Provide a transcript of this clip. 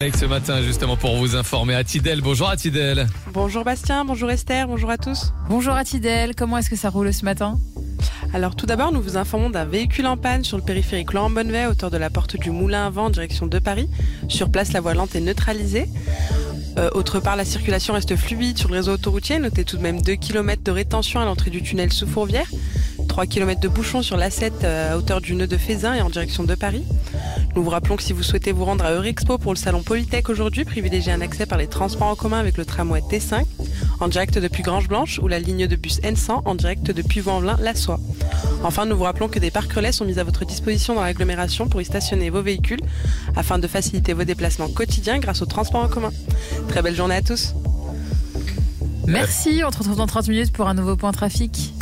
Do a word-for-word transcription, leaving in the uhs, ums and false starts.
Avec ce matin, justement, pour vous informer, Atidel. Bonjour Atidel. Bonjour Bastien, bonjour Esther, bonjour à tous. Bonjour Atidel, comment est-ce que ça roule ce matin ? Alors tout d'abord, nous vous informons d'un véhicule en panne sur le périphérique Laurent-Bonnevet à hauteur de la porte du Moulin à Vent en direction de Paris. Sur place, la voie lente est neutralisée. Euh, autre part, la circulation reste fluide sur le réseau autoroutier. Notez tout de même deux kilomètres de rétention à l'entrée du tunnel sous Fourvière. trois kilomètres de bouchons sur l'A sept à hauteur du nœud de Fézin et en direction de Paris. Nous vous rappelons que si vous souhaitez vous rendre à Eurexpo pour le salon Polytech aujourd'hui, privilégiez un accès par les transports en commun avec le tramway T cinq en direct depuis Grange Blanche ou la ligne de bus N cent en direct depuis Vaux-en-Velin-la-Soie. Enfin, nous vous rappelons que des parcs relais sont mis à votre disposition dans l'agglomération pour y stationner vos véhicules afin de faciliter vos déplacements quotidiens grâce aux transports en commun. Très belle journée à tous. Merci, on se retrouve dans trente minutes pour un nouveau point trafic.